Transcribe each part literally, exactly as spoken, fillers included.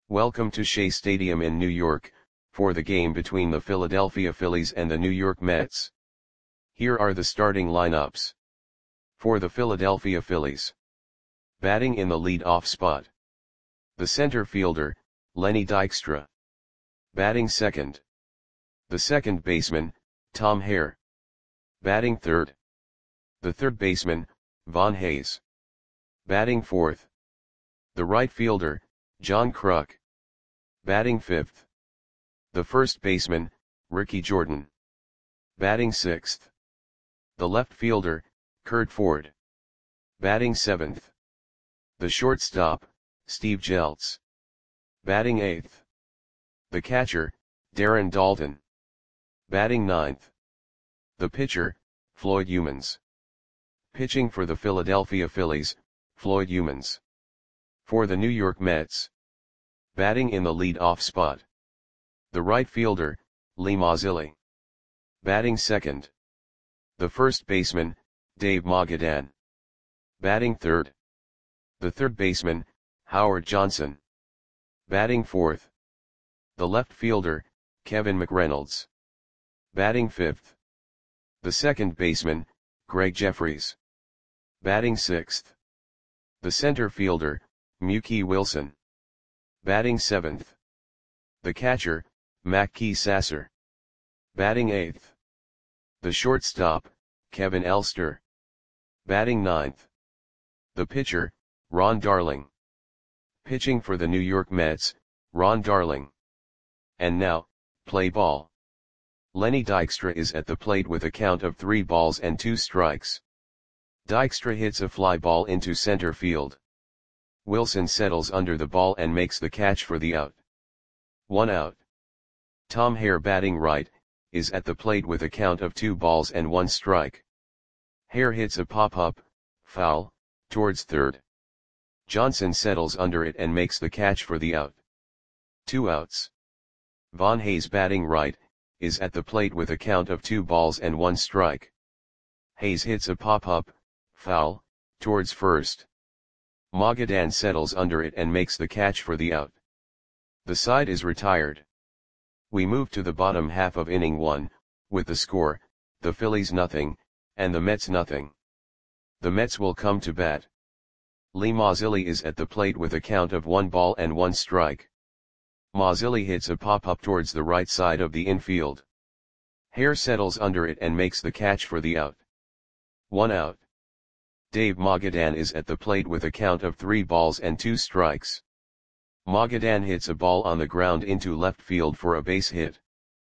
Welcome to Shea Stadium in New York, for the game between the Philadelphia Phillies and the New York Mets. Here are the starting lineups. For the Philadelphia Phillies. Batting in the lead-off spot. The center fielder, Lenny Dykstra. Batting second. The second baseman, Tom Hare. Batting third. The third baseman, Von Hayes. Batting fourth. The right fielder, John Kruk. Batting fifth. The first baseman, Ricky Jordan. Batting sixth. The left fielder, Curt Ford. Batting seventh. The shortstop, Steve Jeltz. Batting eighth. The catcher, Darren Daulton. Batting ninth. The pitcher, Floyd Youmans. Pitching for the Philadelphia Phillies, Floyd Youmans. For the New York Mets. Batting in the lead-off spot. The right fielder, Lee Mazzilli. Batting second. The first baseman, Dave Magadan. Batting third. The third baseman, Howard Johnson. Batting fourth. The left fielder, Kevin McReynolds. Batting fifth. The second baseman, Greg Jeffries. Batting sixth. The center fielder, Mookie Wilson. Batting seventh. The catcher, Mackey Sasser. Batting eighth. The shortstop, Kevin Elster. Batting ninth. The pitcher, Ron Darling. Pitching for the New York Mets, Ron Darling. And now, play ball. Lenny Dykstra is at the plate with a count of three balls and two strikes. Dykstra hits a fly ball into center field. Wilson settles under the ball and makes the catch for the out. One out. Tom Hare, batting right, is at the plate with a count of two balls and one strike. Hare hits a pop-up, foul, towards third. Johnson settles under it and makes the catch for the out. Two outs. Von Hayes, batting right, is at the plate with a count of two balls and one strike. Hayes hits a pop-up, foul, towards first. Magadan settles under it and makes the catch for the out. The side is retired. We move to the bottom half of inning one, with the score, the Phillies nothing, and the Mets nothing. The Mets will come to bat. Lee Mazzilli is at the plate with a count of one ball and one strike. Mazzilli hits a pop-up towards the right side of the infield. Hare settles under it and makes the catch for the out. One out. Dave Magadan is at the plate with a count of three balls and two strikes. Magadan hits a ball on the ground into left field for a base hit.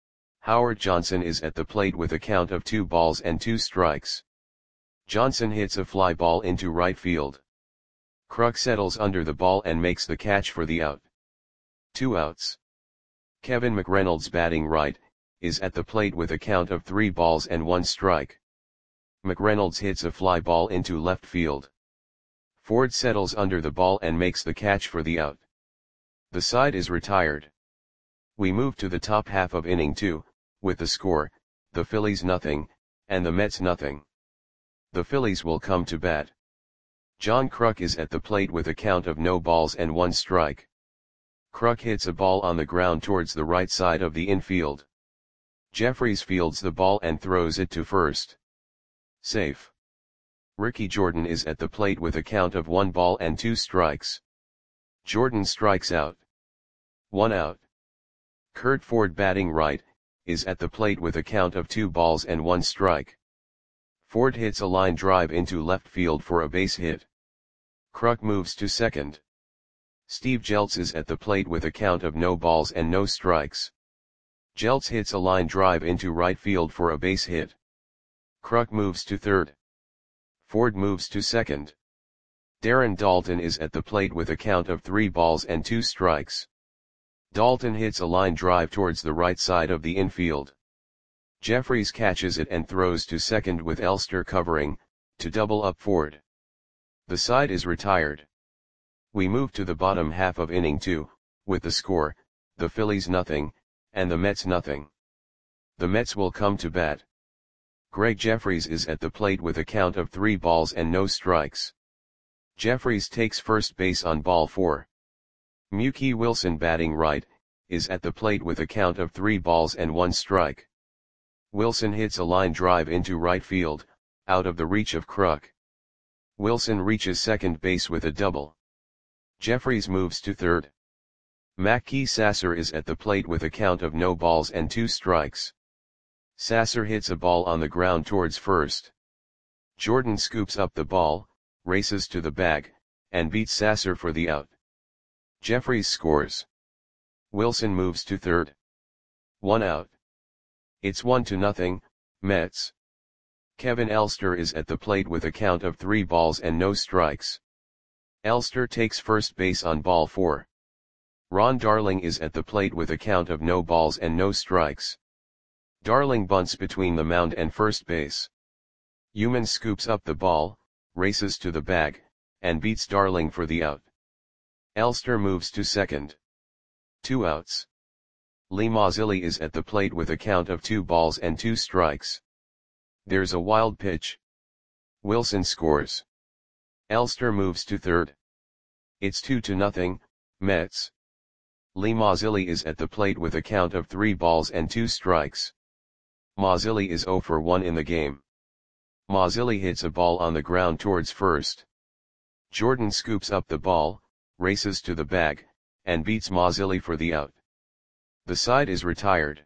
Howard Johnson is at the plate with a count of two balls and two strikes. Johnson hits a fly ball into right field. Kruk settles under the ball and makes the catch for the out. Two outs. Kevin McReynolds, batting right, is at the plate with a count of three balls and one strike. McReynolds hits a fly ball into left field. Ford settles under the ball and makes the catch for the out. The side is retired. We move to the top half of inning two, with the score, the Phillies nothing, and the Mets nothing. The Phillies will come to bat. John Kruk is at the plate with a count of no balls and one strike. Kruk hits a ball on the ground towards the right side of the infield. Jeffries fields the ball and throws it to first. Safe. Ricky Jordan is at the plate with a count of one ball and two strikes. Jordan strikes out. One out. Curt Ford, batting right, is at the plate with a count of two balls and one strike. Ford hits a line drive into left field for a base hit. Kruk moves to second. Steve Jeltz is at the plate with a count of no balls and no strikes. Jeltz hits a line drive into right field for a base hit. Kruk moves to third. Ford moves to second. Darren Daulton is at the plate with a count of three balls and two strikes. Daulton hits a line drive towards the right side of the infield. Jeffries catches it and throws to second with Elster covering, to double up Ford. The side is retired. We move to the bottom half of inning two, with the score, the Phillies nothing, and the Mets nothing. The Mets will come to bat. Greg Jeffries is at the plate with a count of three balls and no strikes. Jeffries takes first base on ball four. Mookie Wilson batting right, is at the plate with a count of three balls and one strike. Wilson hits a line drive into right field, out of the reach of Kruk. Wilson reaches second base with a double. Jeffries moves to third. Mackey Sasser is at the plate with a count of no balls and two strikes. Sasser hits a ball on the ground towards first. Jordan scoops up the ball, races to the bag, and beats Sasser for the out. Jeffries scores. Wilson moves to third. One out. It's one to nothing, Mets. Kevin Elster is at the plate with a count of three balls and no strikes. Elster takes first base on ball four. Ron Darling is at the plate with a count of no balls and no strikes. Darling bunts between the mound and first base. Human scoops up the ball, races to the bag, and beats Darling for the out. Elster moves to second. Two outs. Lee Mazzilli is at the plate with a count of two balls and two strikes. There's a wild pitch. Wilson scores. Elster moves to third. It's two to nothing, Mets. Lee Mazzilli is at the plate with a count of three balls and two strikes. Mazzilli is zero for one in the game. Mazzilli hits a ball on the ground towards first. Jordan scoops up the ball, races to the bag, and beats Mazzilli for the out. The side is retired.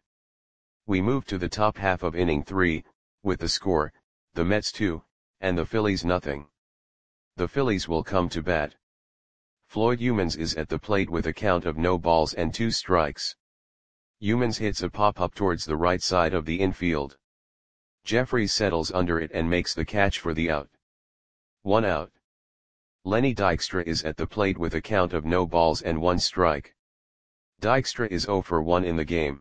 We move to the top half of inning three, with the score, the Mets two, and the Phillies nothing. The Phillies will come to bat. Floyd Humans is at the plate with a count of no balls and two strikes. Humans hits a pop-up towards the right side of the infield. Jeffries settles under it and makes the catch for the out. One out. Lenny Dykstra is at the plate with a count of no balls and one strike. Dykstra is zero for one in the game.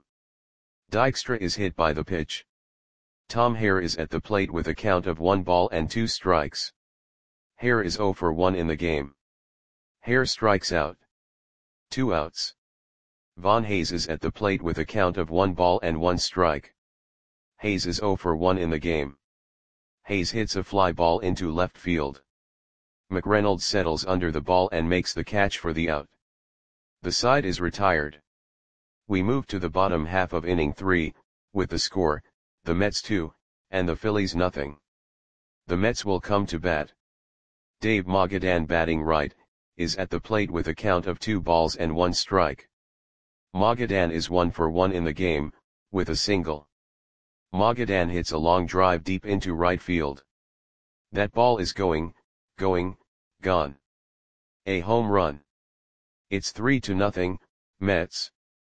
Dykstra is hit by the pitch. Tom Hare is at the plate with a count of one ball and two strikes. Hare is zero for one in the game. Hare strikes out. Two outs. Von Hayes is at the plate with a count of one ball and one strike. Hayes is zero for one in the game. Hayes hits a fly ball into left field. McReynolds settles under the ball and makes the catch for the out. The side is retired. We move to the bottom half of inning three, with the score, the Mets two, and the Phillies nothing. The Mets will come to bat. Dave Magadan batting right, is at the plate with a count of two balls and one strike. Magadan is one for one in the game, with a single. Magadan hits a long drive deep into right field. That ball is going, going, gone. A home run. It's three to nothing, Mets.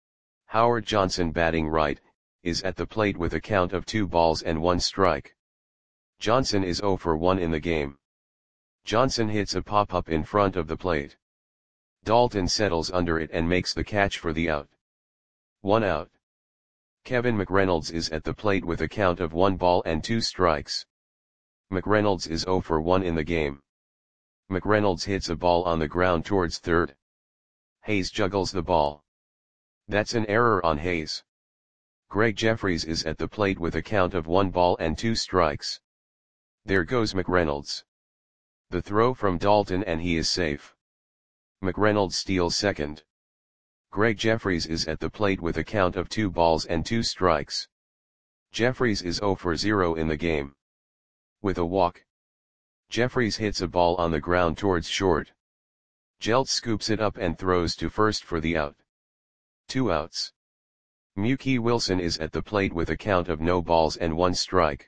Howard Johnson batting right, is at the plate with a count of two balls and one strike. Johnson is zero for one in the game. Johnson hits a pop-up in front of the plate. Dalton settles under it and makes the catch for the out. One out. Kevin McReynolds is at the plate with a count of one ball and two strikes. McReynolds is zero for one in the game. McReynolds hits a ball on the ground towards third. Hayes juggles the ball. That's an error on Hayes. Greg Jeffries is at the plate with a count of one ball and two strikes. There goes McReynolds. The throw from Dalton and he is safe. McReynolds steals second. Greg Jeffries is at the plate with a count of two balls and two strikes. Jeffries is zero for zero in the game. With a walk. Jeffries hits a ball on the ground towards short. Jeltz scoops it up and throws to first for the out. Two outs. Mookie Wilson is at the plate with a count of no balls and one strike.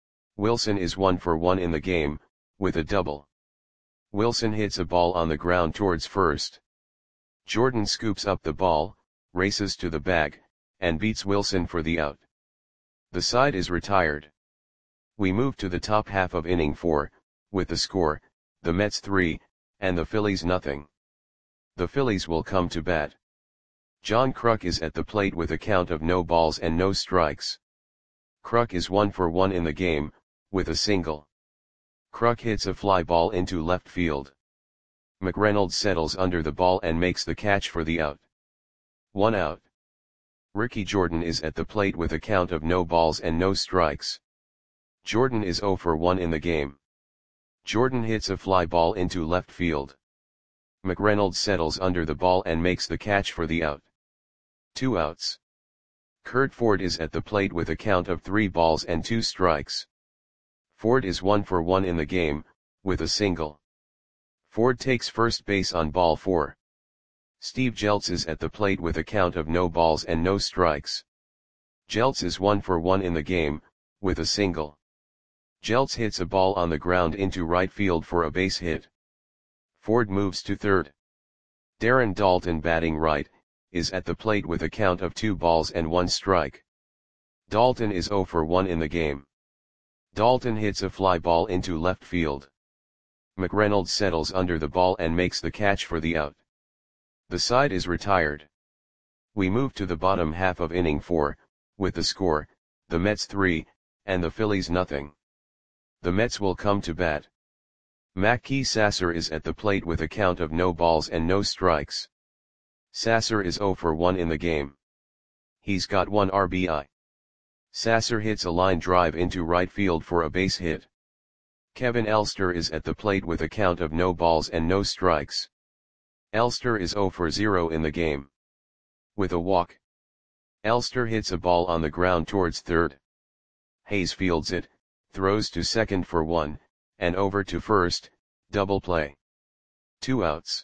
Wilson is one for one in the game, with a double. Wilson hits a ball on the ground towards first. Jordan scoops up the ball, races to the bag, and beats Wilson for the out. The side is retired. We move to the top half of inning four, with the score, the Mets three, and the Phillies nothing. The Phillies will come to bat. John Kruk is at the plate with a count of no balls and no strikes. Kruk is one for one in the game, with a single. Kruk hits a fly ball into left field. McReynolds settles under the ball and makes the catch for the out. One out. Ricky Jordan is at the plate with a count of no balls and no strikes. Jordan is zero for one in the game. Jordan hits a fly ball into left field. McReynolds settles under the ball and makes the catch for the out. Two outs. Curt Ford is at the plate with a count of three balls and two strikes. Ford is one for one in the game, with a single. Ford takes first base on ball four. Steve Jeltz is at the plate with a count of no balls and no strikes. Jeltz is one for one in the game, with a single. Jeltz hits a ball on the ground into right field for a base hit. Ford moves to third. Darren Daulton, batting right, is at the plate with a count of two balls and one strike. Daulton is zero for one in the game. Daulton hits a fly ball into left field. McReynolds settles under the ball and makes the catch for the out. The side is retired. We move to the bottom half of inning four, with the score, the Mets three, and the Phillies nothing. The Mets will come to bat. Mackey Sasser is at the plate with a count of no balls and no strikes. Sasser is zero for one in the game. He's got one R B I. Sasser hits a line drive into right field for a base hit. Kevin Elster is at the plate with a count of no balls and no strikes. Elster is zero for zero in the game. With a walk. Elster hits a ball on the ground towards third. Hayes fields it, throws to second for one, and over to first, double play. Two outs.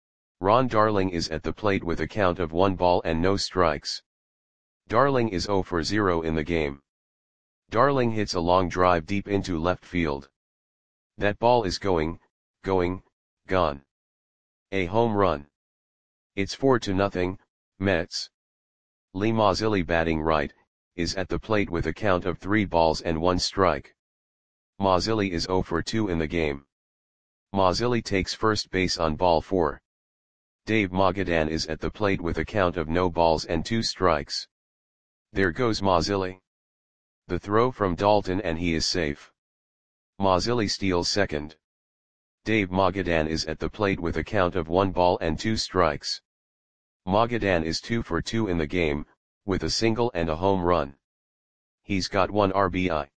Ron Darling is at the plate with a count of one ball and no strikes. Darling is zero for zero in the game. Darling hits a long drive deep into left field. That ball is going, going, gone. A home run. It's four to nothing, Mets. Lee Mazzilli, batting right, is at the plate with a count of three balls and one strike. Mazzilli is zero for two in the game. Mazzilli takes first base on ball four. Dave Magadan is at the plate with a count of no balls and two strikes. There goes Mazzilli. The throw from Daulton and he is safe. Mazzilli steals second. Dave Magadan is at the plate with a count of one ball and two strikes. Magadan is two for two in the game, with a single and a home run. He's got one R B I.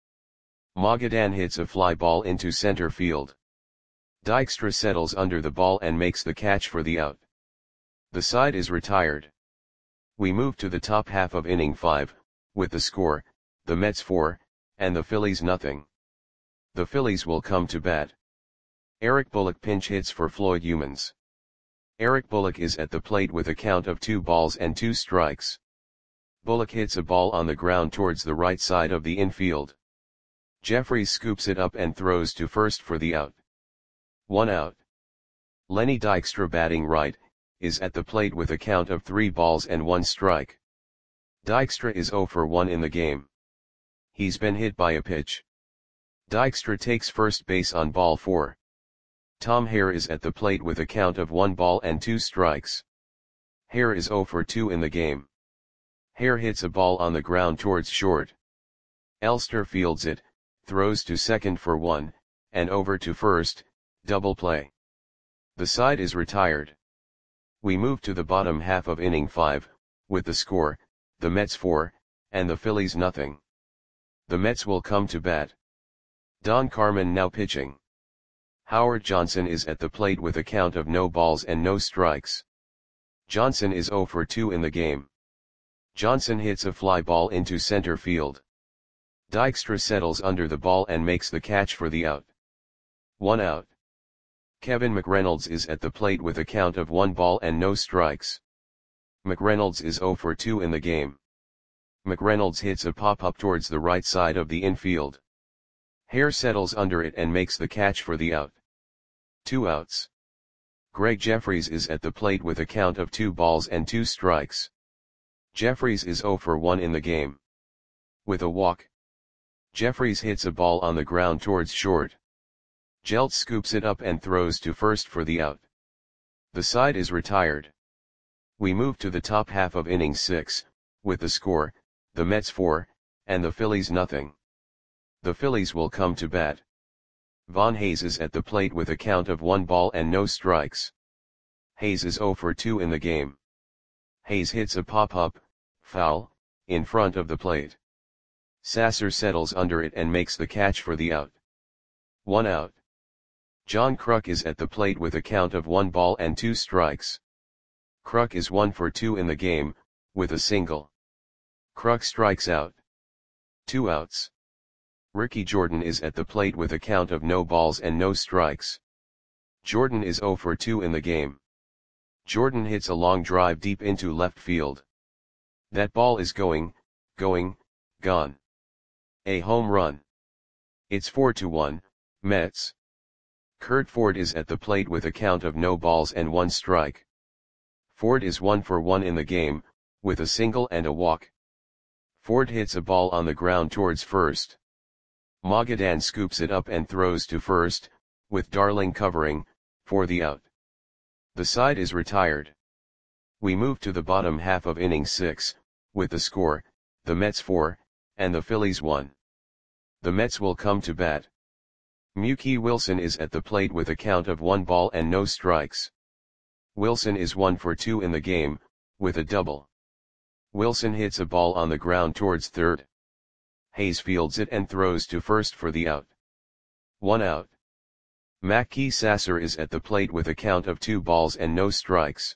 Magadan hits a fly ball into center field. Dykstra settles under the ball and makes the catch for the out. The side is retired. We move to the top half of inning five, with the score, the Mets four, and the Phillies nothing. The Phillies will come to bat. Eric Bullock pinch hits for Floyd Youmans. Eric Bullock is at the plate with a count of two balls and two strikes. Bullock hits a ball on the ground towards the right side of the infield. Jeffries scoops it up and throws to first for the out. One out. Lenny Dykstra, batting right, is at the plate with a count of three balls and one strike. Dykstra is zero for one in the game. He's been hit by a pitch. Dykstra takes first base on ball four. Tom Hare is at the plate with a count of one ball and two strikes. Hare is zero for two in the game. Hare hits a ball on the ground towards short. Elster fields it, throws to second for one, and over to first, double play. The side is retired. We move to the bottom half of inning five, with the score, the Mets four, and the Phillies nothing. The Mets will come to bat. Don Carmen now pitching. Howard Johnson is at the plate with a count of no balls and no strikes. Johnson is zero for two in the game. Johnson hits a fly ball into center field. Dykstra settles under the ball and makes the catch for the out. One out. Kevin McReynolds is at the plate with a count of one ball and no strikes. McReynolds is zero for two in the game. McReynolds hits a pop-up towards the right side of the infield. Hare settles under it and makes the catch for the out. Two outs. Greg Jeffries is at the plate with a count of two balls and two strikes. Jeffries is zero for one in the game. With a walk. Jeffries hits a ball on the ground towards short. Jeltz scoops it up and throws to first for the out. The side is retired. We move to the top half of inning six, with the score, the Mets four, and the Phillies nothing. The Phillies will come to bat. Von Hayes is at the plate with a count of one ball and no strikes. Hayes is zero for two in the game. Hayes hits a pop-up, foul, in front of the plate. Sasser settles under it and makes the catch for the out. One out. John Kruk is at the plate with a count of one ball and two strikes. Kruk is one for two in the game, with a single. Kruk strikes out. Two outs. Ricky Jordan is at the plate with a count of no balls and no strikes. Jordan is zero for two in the game. Jordan hits a long drive deep into left field. That ball is going, going, gone. A home run. It's four to one, Mets. Kurt Ford is at the plate with a count of no balls and one strike. Ford is one for one in the game, with a single and a walk. Ford hits a ball on the ground towards first. Magadan scoops it up and throws to first, with Darling covering, for the out. The side is retired. We move to the bottom half of inning six, with the score, the Mets four, and the Phillies one. The Mets will come to bat. Mookie Wilson is at the plate with a count of one ball and no strikes. Wilson is one for two in the game, with a double. Wilson hits a ball on the ground towards third. Hayes fields it and throws to first for the out. One out. Mackey Sasser is at the plate with a count of two balls and no strikes.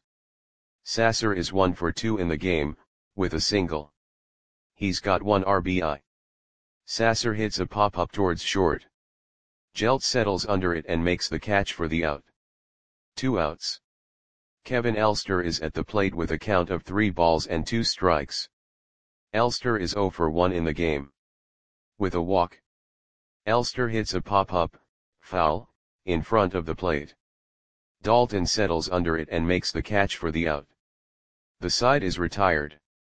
Sasser is one for two in the game, with a single. He's got one R B I. Sasser hits a pop-up towards short. Jeltz settles under it and makes the catch for the out. Two outs. Kevin Elster is at the plate with a count of three balls and two strikes. Elster is zero for one in the game. With a walk. Elster hits a pop-up, foul, in front of the plate. Dalton settles under it and makes the catch for the out. The side is retired.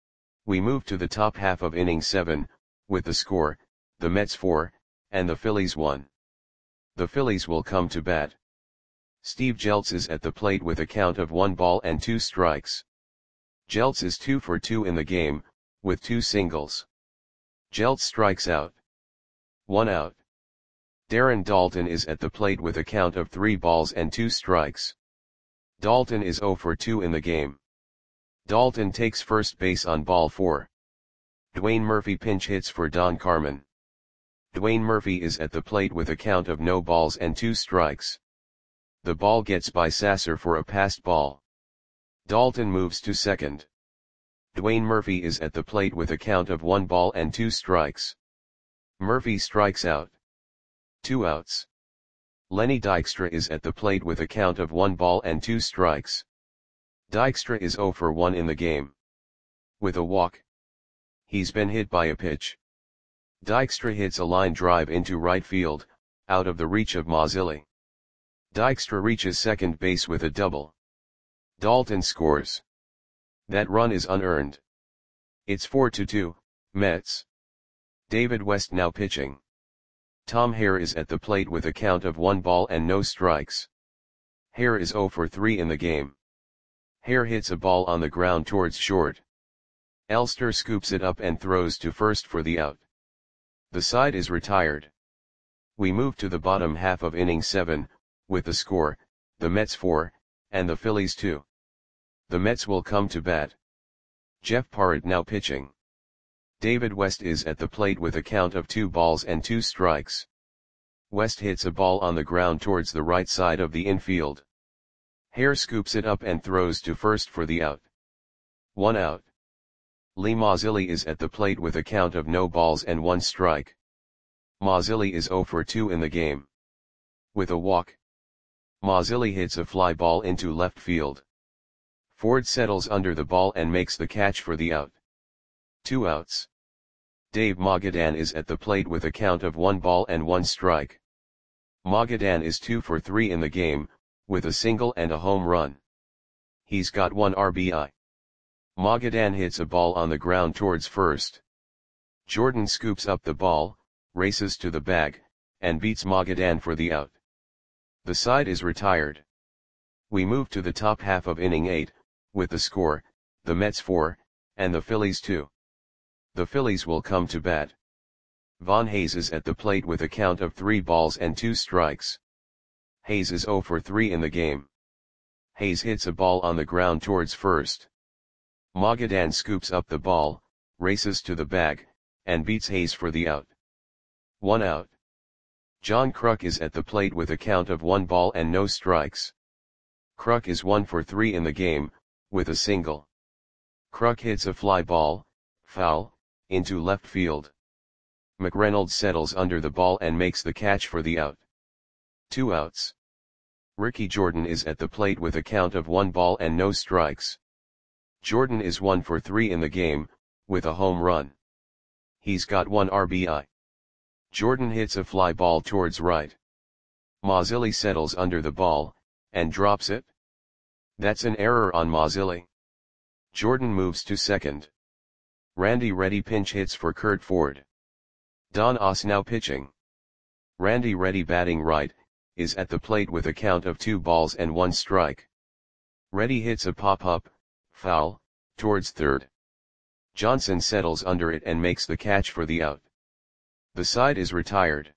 We move to the top half of inning seven, with the score, the Mets four, and the Phillies one. The Phillies will come to bat. Steve Jeltz is at the plate with a count of one ball and two strikes. Jeltz is two for two in the game, with two singles. Jeltz strikes out. One out. Darren Dalton is at the plate with a count of three balls and two strikes. Dalton is zero for two in the game. Dalton takes first base on ball four. Dwayne Murphy pinch hits for Don Carmen. Dwayne Murphy is at the plate with a count of no balls and two strikes. The ball gets by Sasser for a passed ball. Dalton moves to second. Dwayne Murphy is at the plate with a count of one ball and two strikes. Murphy strikes out. Two outs. Lenny Dykstra is at the plate with a count of one ball and two strikes. Dykstra is zero for one in the game. With a walk. He's been hit by a pitch. Dykstra hits a line drive into right field, out of the reach of Mazzilli. Dykstra reaches second base with a double. Dalton scores. That run is unearned. It's four to two, Mets. David West now pitching. Tom Hare is at the plate with a count of one ball and no strikes. Hare is zero for three in the game. Hare hits a ball on the ground towards short. Elster scoops it up and throws to first for the out. The side is retired. We move to the bottom half of inning seven, with the score, the Mets four, and the Phillies two. The Mets will come to bat. Jeff Parrott now pitching. David West is at the plate with a count of two balls and two strikes. West hits a ball on the ground towards the right side of the infield. Hare scoops it up and throws to first for the out. One out. Lee Mazzilli is at the plate with a count of no balls and one strike. Mazzilli is zero for two in the game. With a walk. Mazzilli hits a fly ball into left field. Ford settles under the ball and makes the catch for the out. Two outs. Dave Magadan is at the plate with a count of one ball and one strike. Magadan is two for three in the game, with a single and a home run. He's got one R B I. Magadan hits a ball on the ground towards first. Jordan scoops up the ball, races to the bag, and beats Magadan for the out. The side is retired. We move to the top half of inning eight, with the score, the Mets four, and the Phillies two. The Phillies will come to bat. Von Hayes is at the plate with a count of three balls and two strikes. Hayes is zero for three in the game. Hayes hits a ball on the ground towards first. Magadan scoops up the ball, races to the bag, and beats Hayes for the out. One out. John Kruk is at the plate with a count of one ball and no strikes. Kruk is one for three in the game, with a single. Kruk hits a fly ball, foul, into left field. McReynolds settles under the ball and makes the catch for the out. Two outs. Ricky Jordan is at the plate with a count of one ball and no strikes. Jordan is one for three in the game, with a home run. He's got one R B I. Jordan hits a fly ball towards right. Mazzilli settles under the ball, and drops it. That's an error on Mazzilli. Jordan moves to second. Randy Reddy pinch hits for Curt Ford. Don Oss now pitching. Randy Reddy batting right, is at the plate with a count of two balls and one strike. Reddy hits a pop-up, foul, towards third. Johnson settles under it and makes the catch for the out. The side is retired.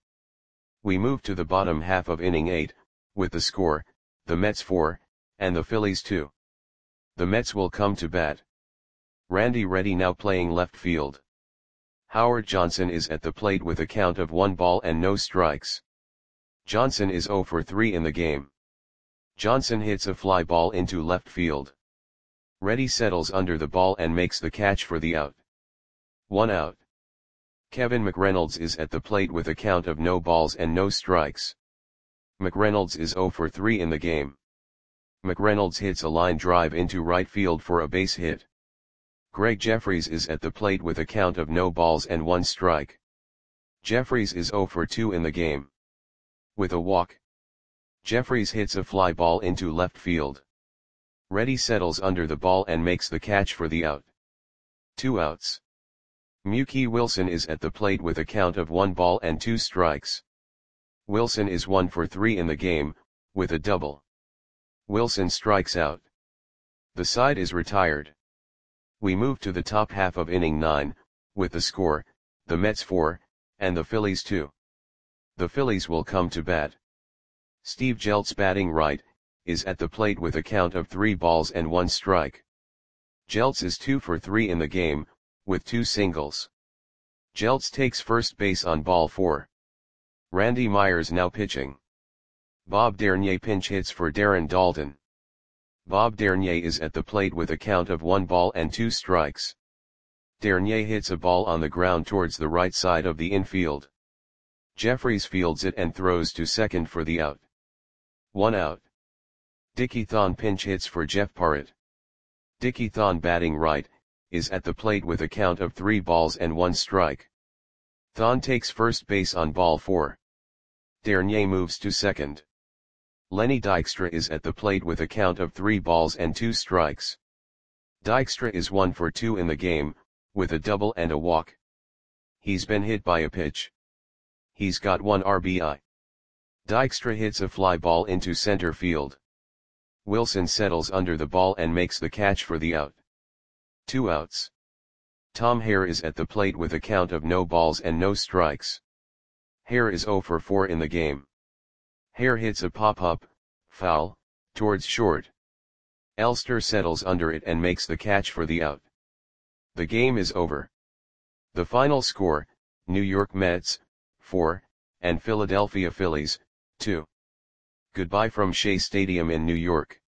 We move to the bottom half of inning eight, with the score, the Mets four, and the Phillies two. The Mets will come to bat. Randy Reddy now playing left field. Howard Johnson is at the plate with a count of one ball and no strikes. Johnson is zero for three in the game. Johnson hits a fly ball into left field. Reddy settles under the ball and makes the catch for the out. One out. Kevin McReynolds is at the plate with a count of no balls and no strikes. McReynolds is zero for three in the game. McReynolds hits a line drive into right field for a base hit. Greg Jeffries is at the plate with a count of no balls and one strike. Jeffries is zero for two in the game. With a walk. Jeffries hits a fly ball into left field. Reddy settles under the ball and makes the catch for the out. Two outs. Mookie Wilson is at the plate with a count of one ball and two strikes. Wilson is one for three in the game, with a double. Wilson strikes out. The side is retired. We move to the top half of inning nine, with the score, the Mets four, and the Phillies two. The Phillies will come to bat. Steve Jeltz batting right, is at the plate with a count of three balls and one strike. Jeltz is two for three in the game, with two singles. Jeltz takes first base on ball four. Randy Myers now pitching. Bob Dernier pinch hits for Darren Daulton. Bob Dernier is at the plate with a count of one ball and two strikes. Dernier hits a ball on the ground towards the right side of the infield. Jeffries fields it and throws to second for the out. One out. Dickie Thon pinch hits for Jeff Parrott. Dickie Thon batting right, is at the plate with a count of three balls and one strike. Thon takes first base on ball four. Dernier moves to second. Lenny Dykstra is at the plate with a count of three balls and two strikes. Dykstra is one for two in the game, with a double and a walk. He's been hit by a pitch. He's got one R B I. Dykstra hits a fly ball into center field. Wilson settles under the ball and makes the catch for the out. Two outs. Tom Hare is at the plate with a count of no balls and no strikes. Hare is zero for four in the game. Hare hits a pop-up, foul, towards short. Elster settles under it and makes the catch for the out. The game is over. The final score, New York Mets, four, and Philadelphia Phillies, two. Goodbye from Shea Stadium in New York.